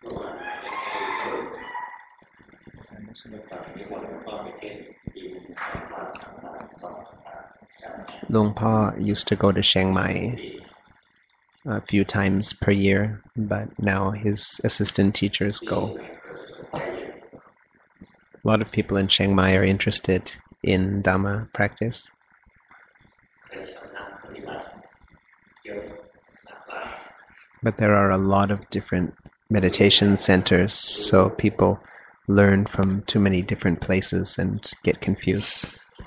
Luang Pa used to go to Chiang Mai a few times per year, but now his assistant teachers go. A lot of people in Chiang Mai are interested in Dhamma practice. But there are a lot of different meditation centers, so people learn from too many different places and get confused.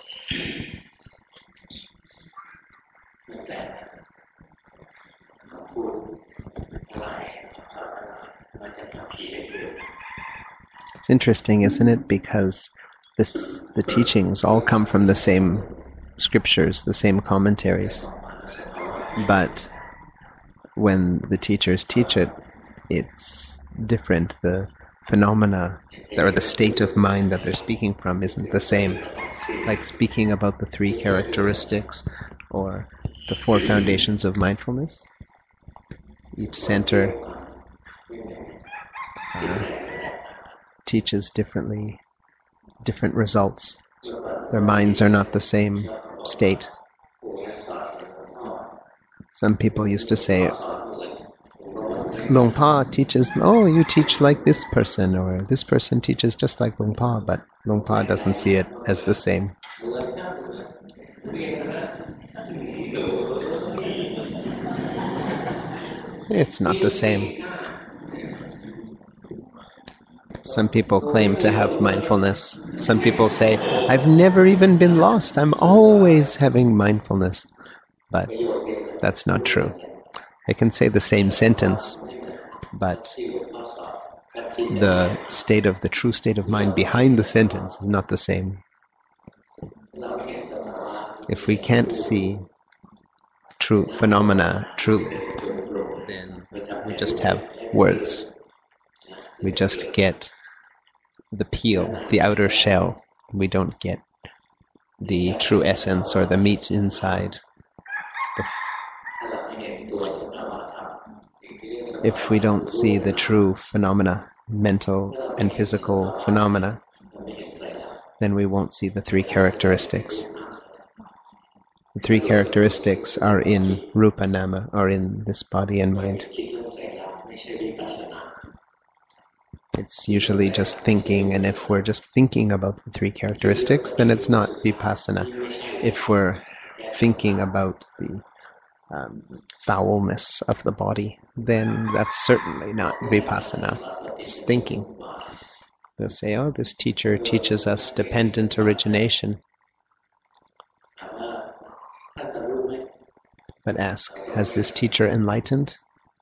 It's interesting, isn't it? Because the teachings all come from the same scriptures, the same commentaries. But when the teachers teach it, it's different. The phenomena or the state of mind that they're speaking from isn't the same. Like speaking about the 3 characteristics or the 4 foundations of mindfulness. Each center teaches differently, different results. Their minds are not the same state. Some people used to say, Luang Pa teaches, oh, you teach like this person, or this person teaches just like Luang Pa, but Luang Pa doesn't see it as the same. It's not the same. Some people claim to have mindfulness. Some people say, I've never even been lost. I'm always having mindfulness. But that's not true. I can say the same sentence, but the true state of mind behind the sentence is not the same. If we can't see true phenomena truly, then we just have words. We just get the peel, the outer shell. We don't get the true essence or the meat inside. If we don't see the true phenomena, mental and physical phenomena, then we won't see the 3 characteristics. The 3 characteristics are in Rupa Nama, or in this body and mind. It's usually just thinking, and if we're just thinking about the 3 characteristics, then it's not vipassana. If we're thinking about the foulness of the body, then that's certainly not vipassana. It's thinking. They'll say, oh, this teacher teaches us dependent origination. But ask, has this teacher enlightened?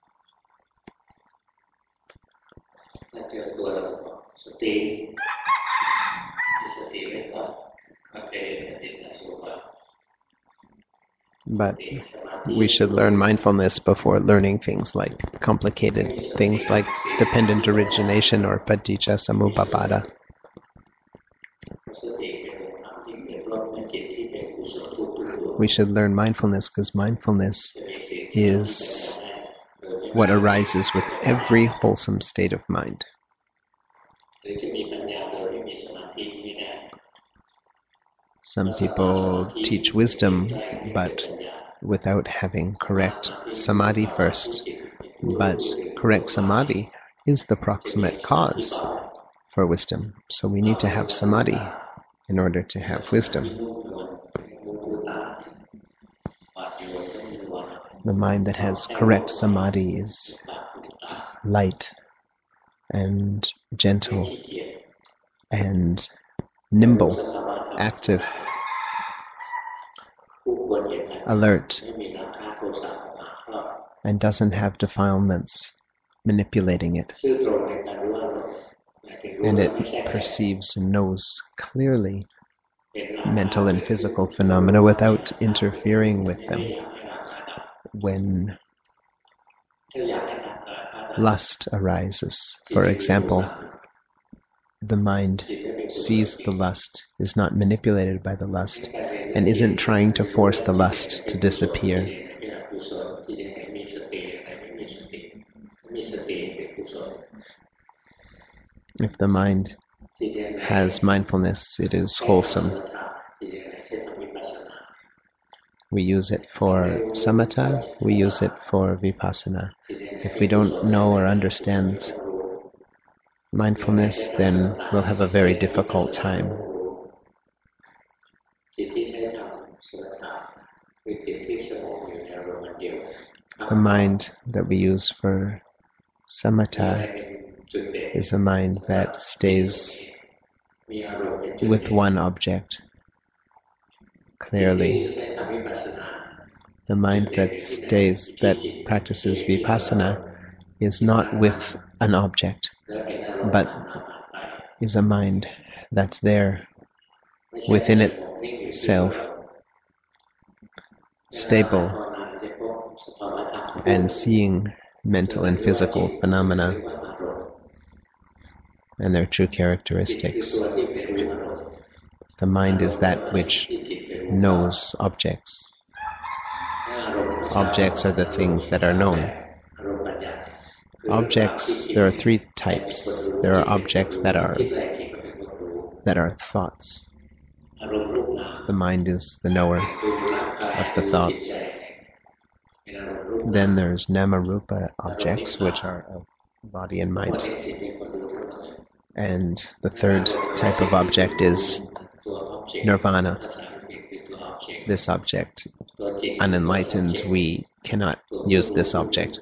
But we should learn mindfulness before learning things like complicated things like dependent origination or paticca samuppada. We should learn mindfulness because mindfulness is what arises with every wholesome state of mind. Some people teach wisdom, but without having correct samadhi first. But correct samadhi is the proximate cause for wisdom. So we need to have samadhi in order to have wisdom. The mind that has correct samadhi is light and gentle and nimble, active, alert, and doesn't have defilements manipulating it. And it perceives and knows clearly mental and physical phenomena without interfering with them. When lust arises, for example, the mind sees the lust, is not manipulated by the lust, and isn't trying to force the lust to disappear. If the mind has mindfulness, it is wholesome. We use it for samatha, we use it for vipassana. If we don't know or understand mindfulness, then we'll have a very difficult time. The mind that we use for samatha is a mind that stays with one object clearly. The mind that practices vipassana is not with an object, but is a mind that's there within itself, stable, and seeing mental and physical phenomena and their true characteristics. The mind is that which knows objects. Objects are the things that are known. Objects, there are three types. There are objects that are thoughts. The mind is the knower of the thoughts. Then there's nama-rupa objects, which are of body and mind. And the third type of object is nirvana. This object, unenlightened, we cannot use this object.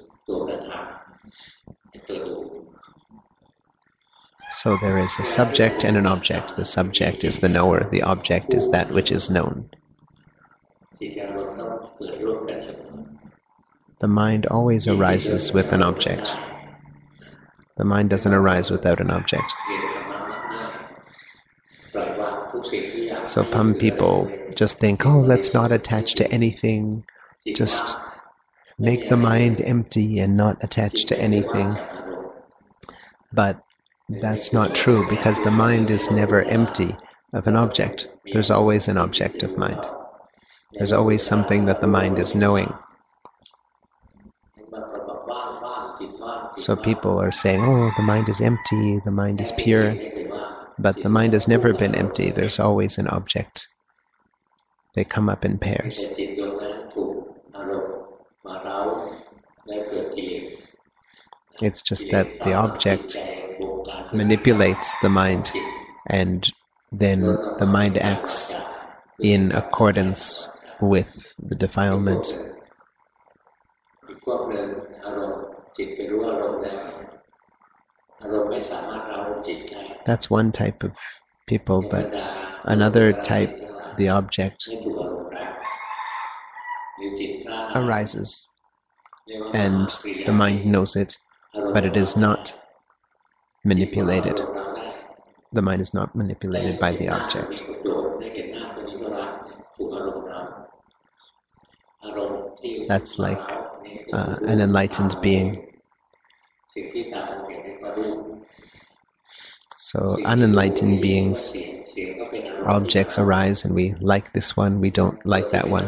So there is a subject and an object. The subject is the knower. The object is that which is known. The mind always arises with an object. The mind doesn't arise without an object. So some people just think, oh, let's not attach to anything. Just make the mind empty and not attach to anything. But that's not true, because the mind is never empty of an object. There's always an object of mind. There's always something that the mind is knowing. So people are saying, oh, the mind is empty, the mind is pure. But the mind has never been empty. There's always an object. They come up in pairs. It's just that the object manipulates the mind, and then the mind acts in accordance with the defilement. That's one type of people, but another type, the object arises, and the mind knows it, but it is not manipulated. The mind is not manipulated by the object. That's like an enlightened being. So unenlightened beings, objects arise and we like this one, we don't like that one.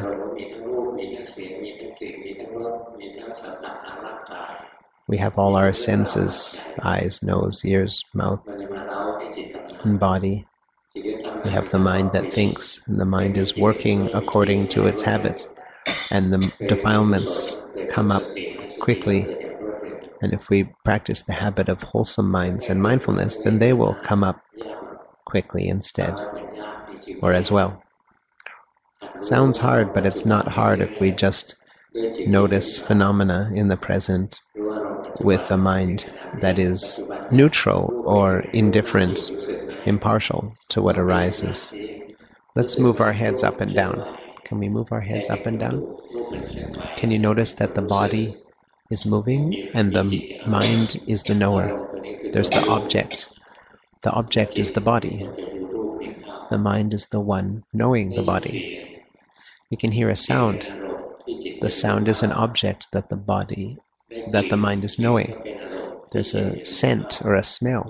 We have all our senses, eyes, nose, ears, mouth, and body. We have the mind that thinks, and the mind is working according to its habits, and the defilements come up quickly. And if we practice the habit of wholesome minds and mindfulness, then they will come up quickly instead, or as well. Sounds hard, but it's not hard if we just notice phenomena in the present with a mind that is neutral or indifferent, impartial to what arises. Let's move our heads up and down. Can we move our heads up and down? Can you notice that the body is moving and the mind is the knower? There's the object. The object is the body. The mind is the one knowing the body. You can hear a sound. The sound is an object that the mind is knowing. There's a scent or a smell.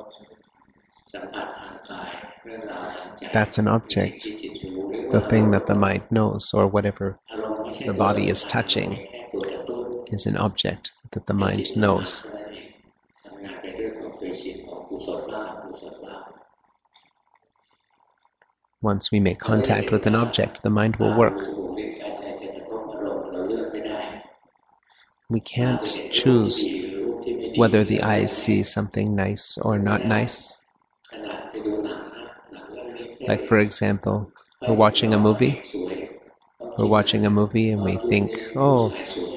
That's an object. The thing that the mind knows, or whatever the body is touching, is an object that the mind knows. Once we make contact with an object, the mind will work. We can't choose whether the eyes see something nice or not nice. Like, for example, we're watching a movie. We're watching a movie and we think, oh,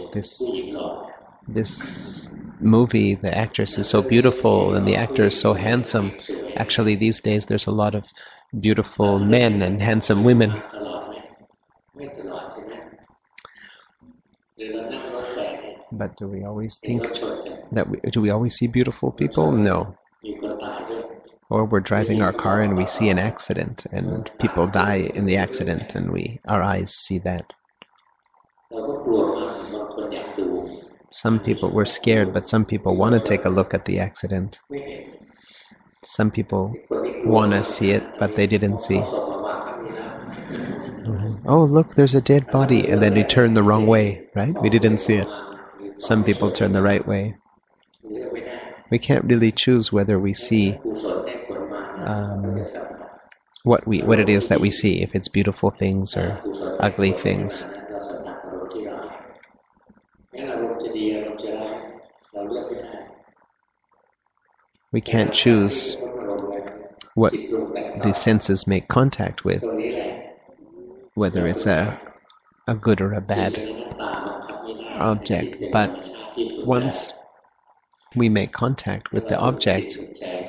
this movie, the actress is so beautiful and the actor is so handsome. Actually, these days there's a lot of beautiful men and handsome women. But do we always think do we always see beautiful people? No. Or we're driving our car and we see an accident and people die in the accident and our eyes see that. Some people were scared, but some people want to take a look at the accident. Some people want to see it, but they didn't see. Oh, look, there's a dead body, and then we turn the wrong way, right? We didn't see it. Some people turn the right way. We can't really choose whether we see what it is that we see, if it's beautiful things or ugly things. We can't choose what the senses make contact with, whether it's a good or a bad object. But once we make contact with the object,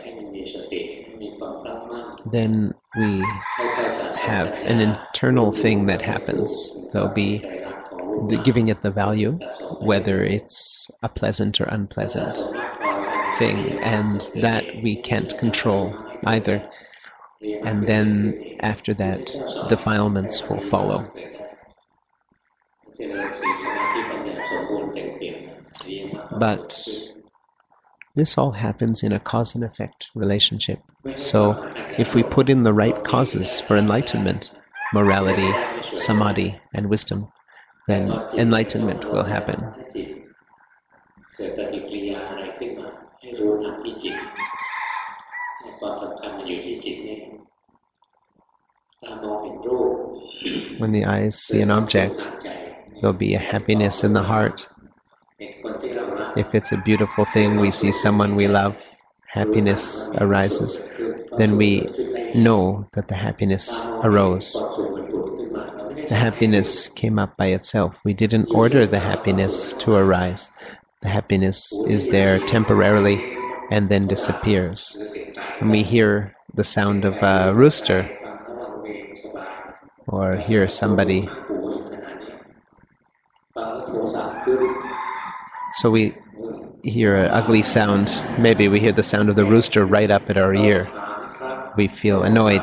then we have an internal thing that happens. There'll be giving it the value, whether it's a pleasant or unpleasant thing, and that we can't control either. And then after that, defilements will follow. But this all happens in a cause and effect relationship. So if we put in the right causes for enlightenment, morality, samadhi, and wisdom, then enlightenment will happen. When the eyes see an object, there'll be a happiness in the heart. If it's a beautiful thing, we see someone we love, happiness arises. Then we know that the happiness arose. The happiness came up by itself. We didn't order the happiness to arise. The happiness is there temporarily and then disappears. When we hear the sound of a rooster or hear somebody, so we hear an ugly sound, maybe we hear the sound of the rooster right up at our ear. We feel annoyed.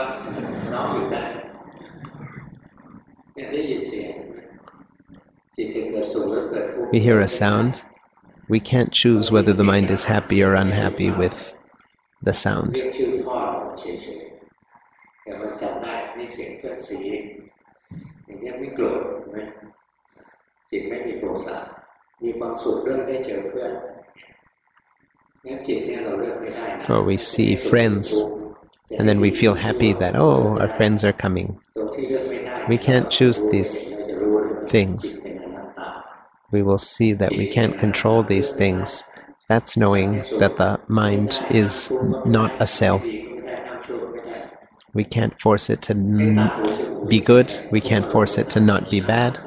We hear a sound. We can't choose whether the mind is happy or unhappy with the sound. Or we see friends, and then we feel happy that, oh, our friends are coming. We can't choose these things. We will see that we can't control these things. That's knowing that the mind is not a self. We can't force it to be good. We can't force it to not be bad.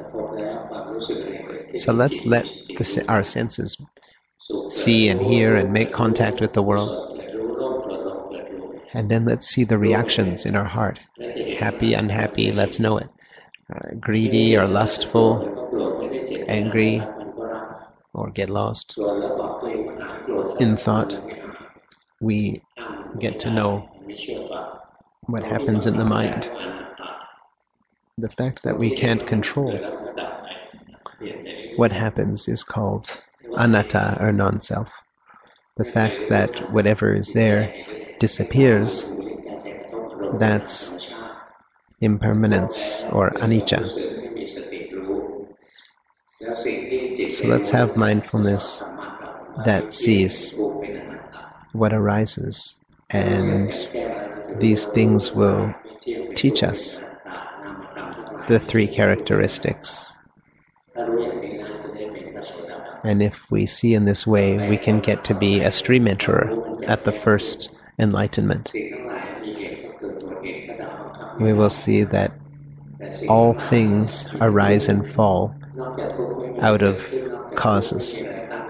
So let's let our senses see and hear and make contact with the world. And then let's see the reactions in our heart. Happy, unhappy, let's know it. Greedy or lustful, angry, or get lost in thought. We get to know what happens in the mind. The fact that we can't control what happens is called anatta, or non-self. The fact that whatever is there disappears, that's impermanence or anicca. So let's have mindfulness that sees what arises, and these things will teach us the three characteristics. And if we see in this way, we can get to be a stream enterer at the first enlightenment. We will see that all things arise and fall out of causes.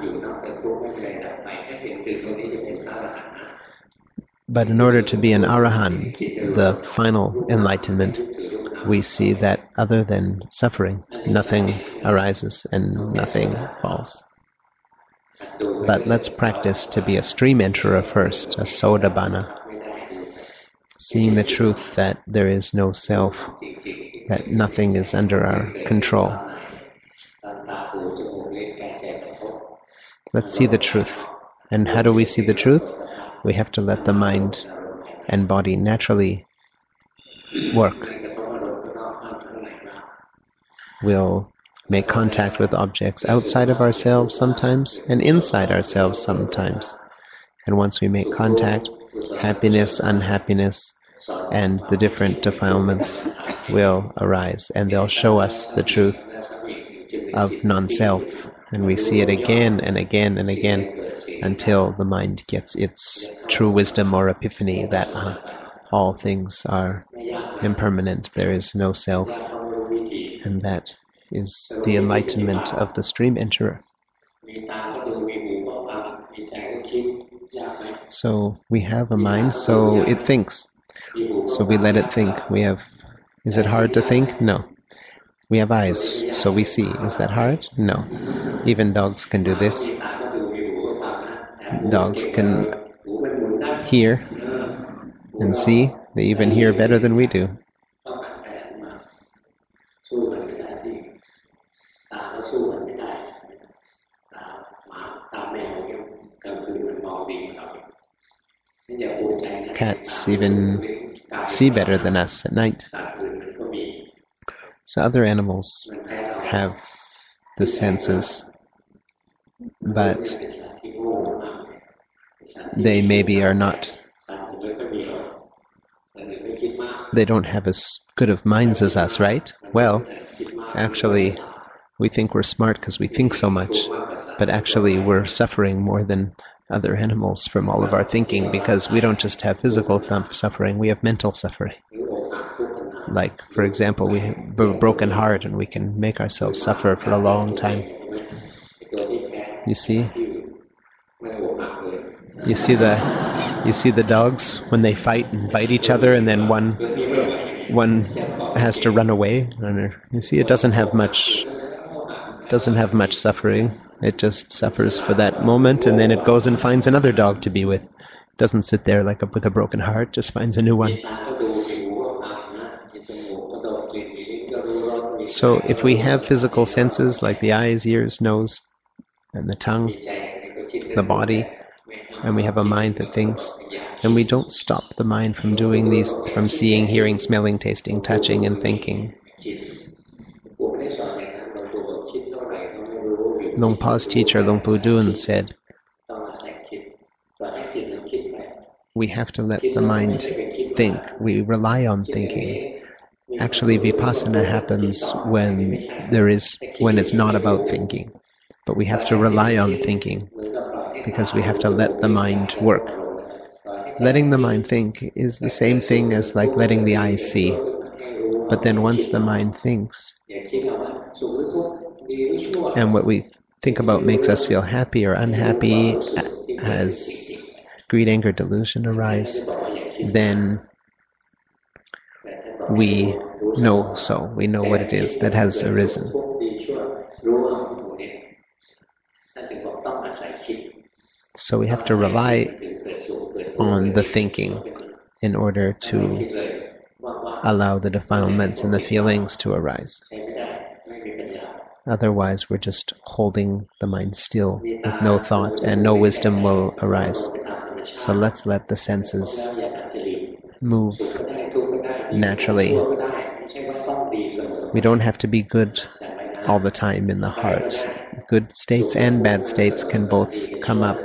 But in order to be an arahant, the final enlightenment, we see that other than suffering, nothing arises and nothing falls. But let's practice to be a stream enterer first, a sotapanna, seeing the truth that there is no self, that nothing is under our control. Let's see the truth. And how do we see the truth? We have to let the mind and body naturally work. We'll make contact with objects outside of ourselves sometimes and inside ourselves sometimes. And once we make contact, happiness, unhappiness, and the different defilements will arise, and they'll show us the truth of non-self. And we see it again and again and again until the mind gets its true wisdom or epiphany that all things are impermanent, there is no self, and that is the enlightenment of the stream enterer. So we have a mind, so it thinks. So we let it think. Is it hard to think? No. We have eyes, so we see. Is that hard? No. Even dogs can do this. Dogs can hear and see. They even hear better than we do. Cats even see better than us at night. So other animals have the senses, but they maybe are not, they don't have as good of minds as us, right? Well, actually, we think we're smart because we think so much, but actually we're suffering more than other animals from all of our thinking, because we don't just have physical suffering, we have mental suffering. Like, for example, we have a broken heart and we can make ourselves suffer for a long time. You see? You see the dogs when they fight and bite each other, and then one has to run away. You see, it doesn't have much suffering. It just suffers for that moment, and then it goes and finds another dog to be with. It doesn't sit there like with a broken heart, just finds a new one. So if we have physical senses like the eyes, ears, nose, and the tongue, the body, and we have a mind that thinks, and we don't stop the mind from doing these, from seeing, hearing, smelling, tasting, touching, and thinking. Luang Pa's teacher, Luang Pu Dun, said, we have to let the mind think. We rely on thinking. Actually, vipassana happens when it's not about thinking. But we have to rely on thinking, because we have to let the mind work. Letting the mind think is the same thing as like letting the eyes see. But then once the mind thinks, and what we think about makes us feel happy or unhappy, as greed, anger, delusion arise, then we know what it is that has arisen. So we have to rely on the thinking in order to allow the defilements and the feelings to arise. Otherwise, we're just holding the mind still with no thought, and no wisdom will arise. So let's let the senses move naturally. We don't have to be good all the time in the heart. Good states and bad states can both come up.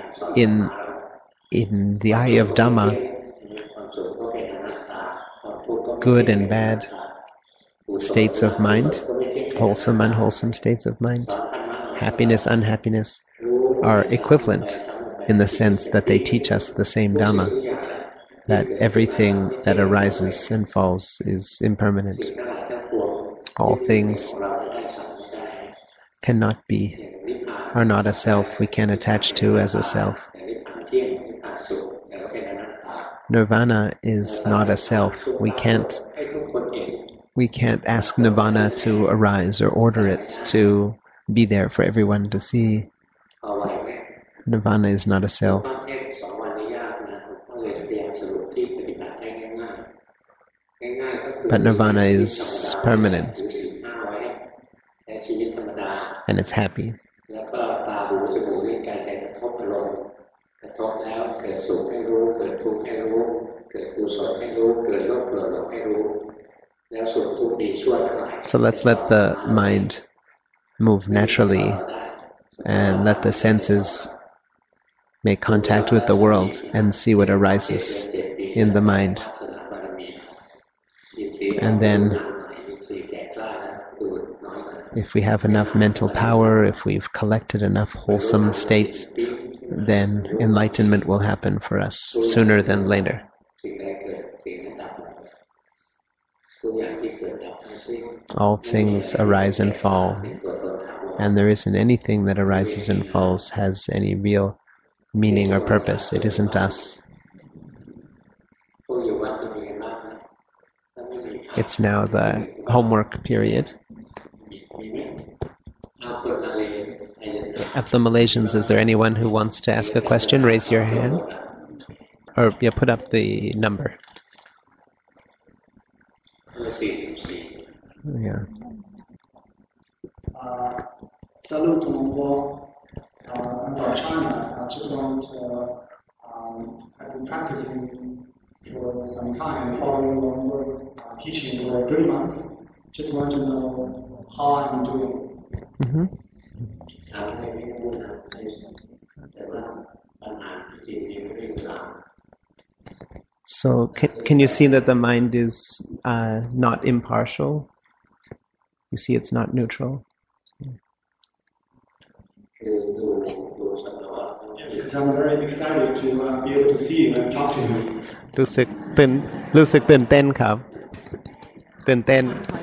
In the eye of Dhamma, good and bad states of mind, wholesome, unwholesome states of mind, happiness, unhappiness, are equivalent in the sense that they teach us the same Dhamma, that everything that arises and falls is impermanent. All things are not a self we can attach to as a self. Nirvana is not a self. We can't ask Nirvana to arise or order it to be there for everyone to see. Nirvana is not a self. But Nirvana is permanent. And it's happy. So let's let the mind move naturally and let the senses make contact with the world and see what arises in the mind. And then if we have enough mental power, if we've collected enough wholesome states, then enlightenment will happen for us sooner than later. All things arise and fall, and there isn't anything that arises and falls has any real meaning or purpose. It isn't us. It's now the homework period. Of the Malaysians, is there anyone who wants to ask a question? Raise your hand. Or put up the number. Yeah. Salute to Mongol. I'm from China. I just want to, I've been practicing for some time, following Long Wor's teaching for 3 months. Just want to know how I'm doing. Mm-hmm. So can you see that the mind is not impartial? You see it's not neutral? Because I'm very excited to be able to see you and talk to you. รู้สึกตื่นเต้นครับตื่นเต้น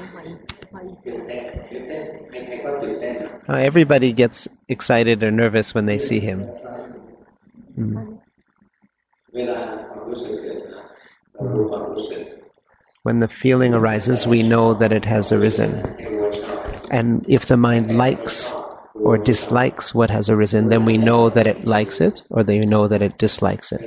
Everybody gets excited or nervous when they see him. When the feeling arises, we know that it has arisen. And if the mind likes or dislikes what has arisen, then we know that it likes it or that you know that it dislikes it.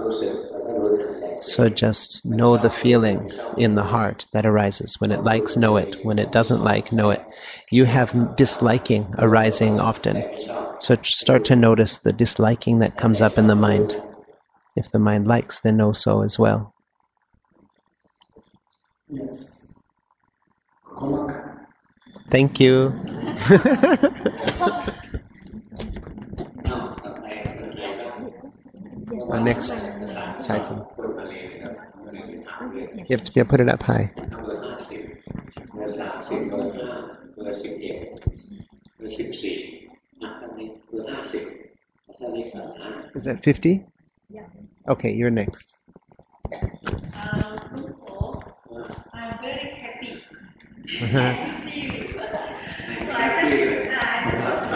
So just know the feeling in the heart that arises. When it likes, know it. When it doesn't like, know it. You have disliking arising often. So start to notice the disliking that comes up in the mind. If the mind likes, then know so as well. Yes. Thank you. Next cycle. You have to put it up high. Is that 50? Yeah. Okay, you're next. I'm very happy to see you. So I just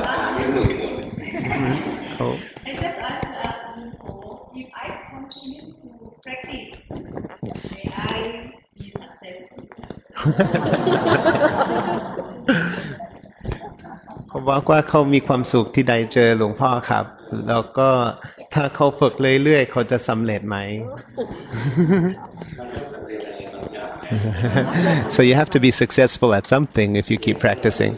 want to ask Nunko, if I continue to practice, may I be successful? เขาบอกว่าเขามีความสุขที่ได้เจอหลวงพ่อครับแล้วก็ถ้าเขาฝึกเรื่อยๆเขาจะสำเร็จไหม So you have to be successful at something if you keep practicing.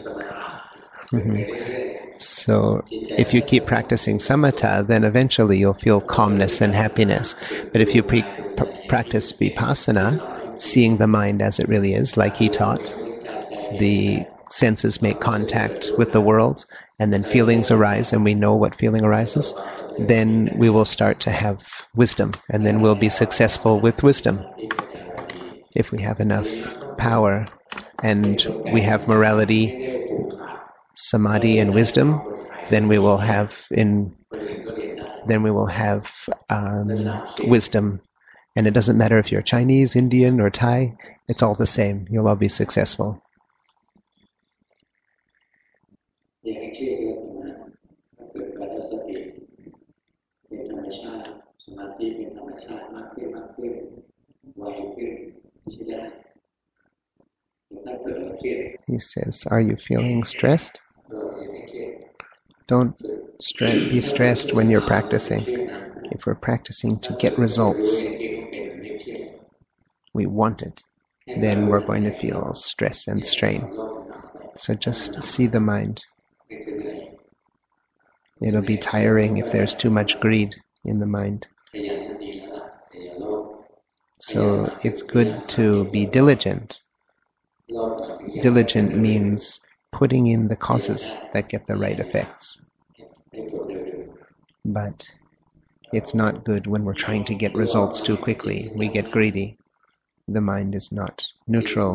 So if you keep practicing samatha, then eventually you'll feel calmness and happiness. But if you practice vipassana, seeing the mind as it really is, like he taught, the senses make contact with the world, and then feelings arise, and we know what feeling arises, then we will start to have wisdom, and then we'll be successful with wisdom. if we have enough power and we have morality, samadhi, and wisdom, then we will have wisdom. And it doesn't matter if you're Chinese, Indian, or Thai, it's all the same. You'll all be successful. อย่างที่เรียกนะก็คือการสติเป็นธรรมชาติสมาธิเป็นธรรมชาติมากขึ้นไวขึ้นใช่ได้ถ้าเกิดเราเครียด He says, are you feeling stressed? Don't be stressed when you're practicing. If we're practicing to get results, we want it, then we're going to feel stress and strain. So just see the mind. It'll be tiring if there's too much greed in the mind. So it's good to be diligent. Diligent means putting in the causes that get the right effects. But it's not good when we're trying to get results too quickly. We get greedy. The mind is not neutral.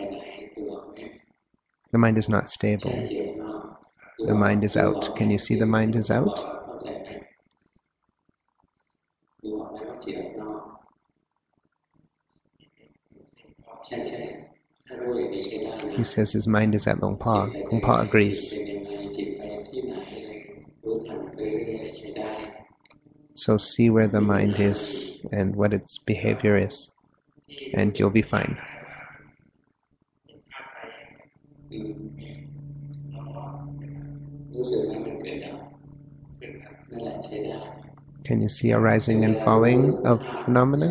The mind is not stable. The mind is out. Can you see the mind is out? He says his mind is at Luang Pa. Luang Pa agrees. So see where the mind is and what its behavior is, and you'll be fine. Can you see a rising and falling of phenomena?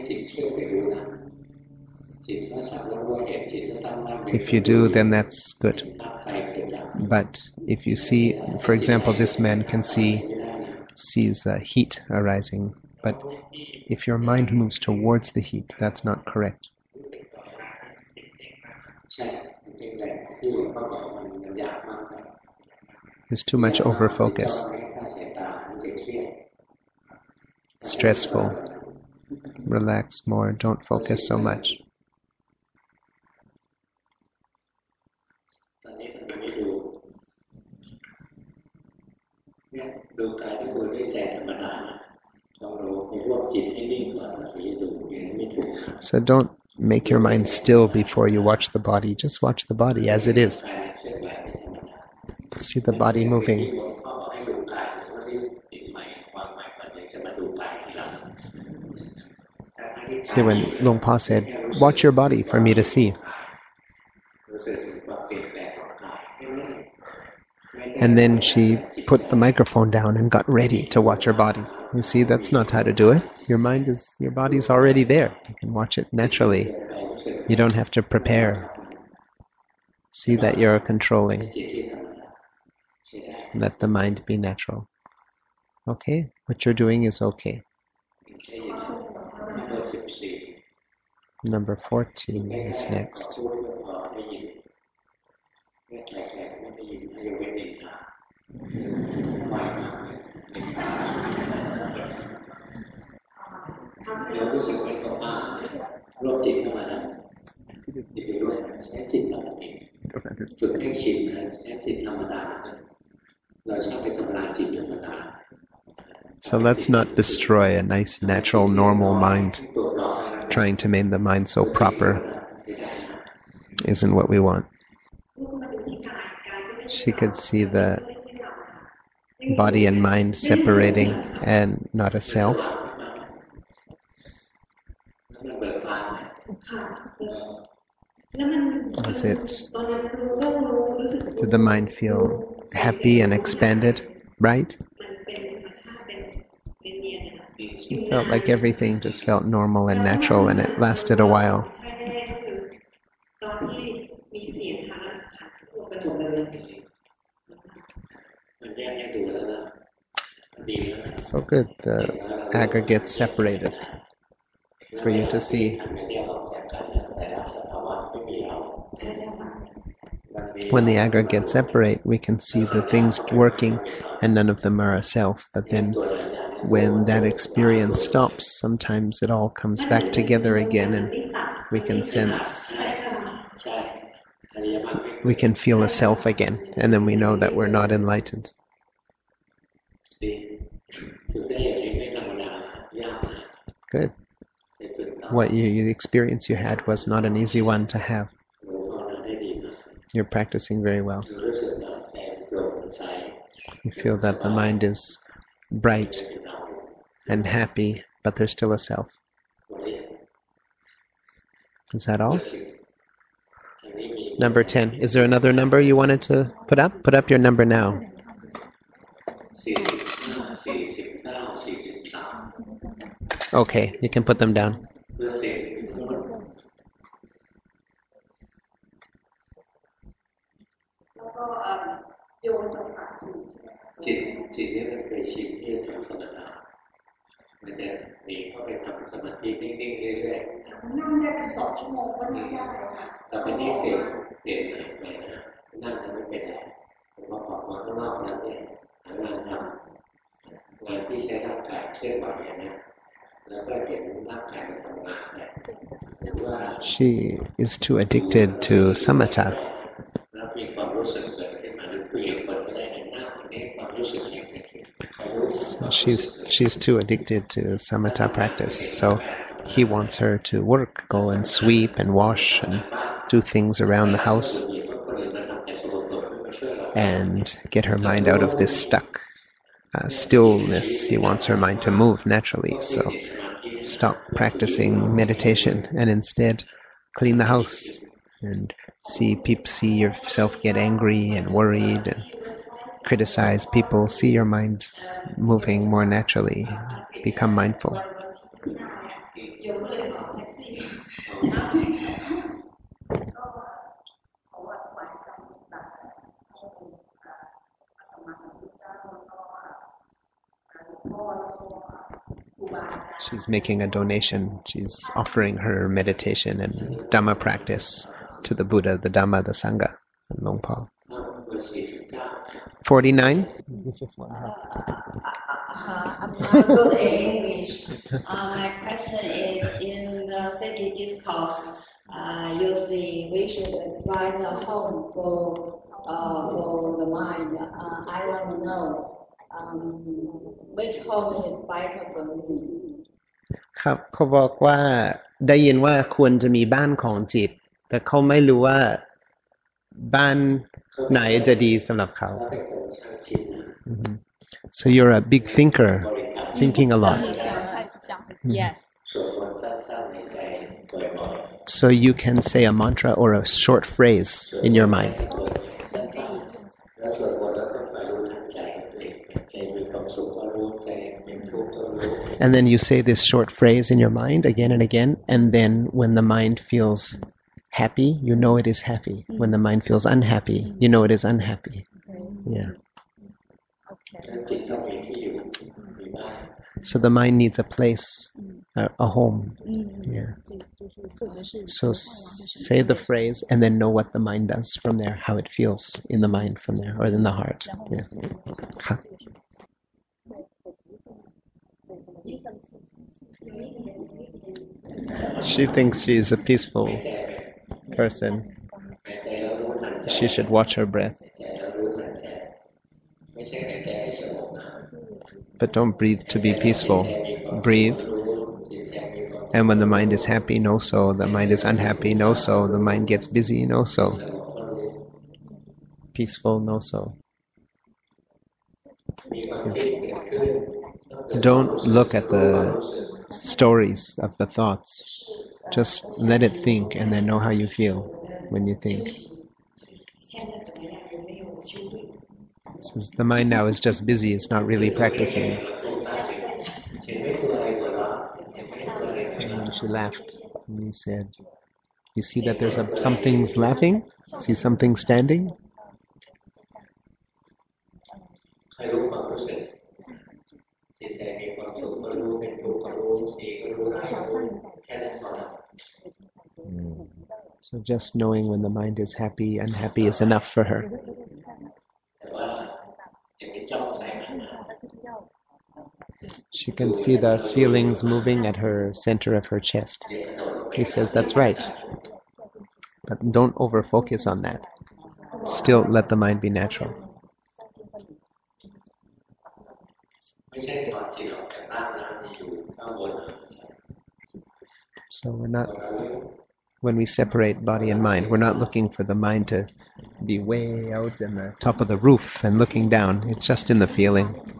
If you do, then that's good. But if you see, for example, this man sees the heat arising, but if your mind moves towards the heat, that's not correct. There's too much overfocus. Stressful. Relax more, don't focus so much. So don't make your mind still before you watch the body. Just watch the body as it is. See the body moving. See, when Luang Pa said, watch your body for me to see. And then she put the microphone down and got ready to watch her body. You see, that's not how to do it. Your body's already there. You can watch it naturally. You don't have to prepare. See that you're controlling. Let the mind be natural. Okay? What you're doing is okay. Number 14 is next. So let's not destroy a nice, natural, normal mind. Trying to make the mind so proper isn't what we want. She could see the body and mind separating and not a self. Did the mind feel happy and expanded, right? It felt like everything just felt normal and natural, and it lasted a while. So good, the aggregates separated for you to see. When the aggregates separate, we can see the things working, and none of them are a self. But then when that experience stops, sometimes it all comes back together again and we can sense, ใช่อริยมรรคไม่ we can feel a self again, and then we know that we're not enlightened. ดีฝึกได้อย่างนี้ไม่ธรรมดายากนะ Good. ไปฝึกต่อ What the experience you had was not an easy one to have. หนูภาวนาได้ดีมาก You're practicing very well. หนูรู้สึกว่าใจโปร่งใส You feel that the mind is bright เป็นเรา and happy, but there's still a self. วันนี้ Is that เบอ all? ร์10อันนี้มี Number 10. Is there another number you wanted to put up? Put up your number now. 45 49 43 Okay, you can put them down. เบอร์10 แล้วก็โยนกับปากถูกใช่ไหมจิตนี่มันเคยชินที่จะทำสมถะมันจะหนีเข้าไปทำสมาธินิ่งๆเรื่อยๆนะนั่งได้เป็น2 ชั่วโมงก็นั่งได้แล้วค่ะต่อไปนี้เปลี่ยนใหม่ไปนะนั่งจะไม่เป็นไรผมว่าออกมาข้างนอกแล้วเนี่ยหางานทำงานที่ใช้ร่างกายเคลื่อนไหวอย่างนี้แล้วก็เห็นร่างกายมันทำงานเนี่ยหรือว่า She is too addicted to samatha. แล้วมีความรู้สึกเกิดขึ้นมาหรือผู้หญิงคนก็ได้เห็นหน้าคนนี้ความรู้สึกอย่างเกิดขึ้นเขารู้สึก So she's too addicted to samatha practice. So he wants her to work, go and sweep and wash and do things around the house and get her mind out of this stuck stillness. He wants her mind to move naturally. So stop practicing meditation and instead clean the house and see yourself get angry and worried and criticize people. See your mind moving more naturally. Become mindful. โยมก็เลยบอกแท็กซี่ก็ขอว่าถวายกรรมแบบให้พระสัมมาสัมพุทธเจ้าแล้วก็หลวงพ่อแล้วก็ครูบาอาจารย์ She's making a donation. She's offering her meditation and Dhamma practice to the Buddha, the Dhamma, the Sangha, and Long Pa. เบอร์49 49? I'm not good at English. My question is, in the city discourse, you see we should find a home for the mind. I want to know which home is better for me. ครับเขาบอกว่าได้ยินว่าควรจะมีบ้านของจิต แต่เขาไม่รู้ว่าบ้านไหนจะดีสำหรับเขาถ้าเป็นคนช่างคิดนะ So you're a big thinker, บริกรรม thinking a lot. Yes. สวดมนต์สั้นๆในใจบ่อย So you can say a mantra or a short phrase in your mind. ๆสั้นๆแล้วสวดมนต์แล้วก็คอยรู้ทันใจตัวเองใจมีความสุขก็รู้ใจเป็นทุกข์ก็รู้ And then you say this short phrase in your mind again and again, and then when the mind feels happy, you know it is happy. When the mind feels unhappy, you know it is unhappy. Yeah. จิตต้องมีที่อยู่มีบ้าน So the mind needs a place, a home. Yeah. So say the phrase and then know what the mind does from there, how it feels in the mind from there, or in the heart. Yeah. Ha. She thinks she's a peaceful person. หายใจแล้วรู้ทันใจ She should watch her breath, หายใจแล้วรู้ทันใจไม่ใช่หายใจให้สงบนะ but don't breathe to be peaceful. Breathe. And when the mind is happy, no so. The mind is unhappy, no so. The mind gets busy, no so. Peaceful, no so. Don't look at the stories of the thoughts. Just let it think and then know how you feel when you think. Says the mind now is just busy, it's not really practicing. And she laughed and he said, you see that there's something's laughing? See something standing? ให้รู้ความรู้สึกจิตใจมีความสุขก็รู้เป็นทุกข์ก็รู้ดีก็รู้ร้ายก็รู้แค่นั้นพอ So just knowing when the mind is happy, unhappy is enough for her. แต่ว่าอย่าไปจ้องใส่มันนะ She can see the feelings moving at her center of her chest. He says, that's right. But don't over-focus on that. Still let the mind be natural. ไม่ใช่ตอนจิตออกจากร่างนั้นที่อยู่ข้างบน So when we separate body and mind, we're not looking for the mind to be way out in the top of the roof and looking down. It's just in the feeling.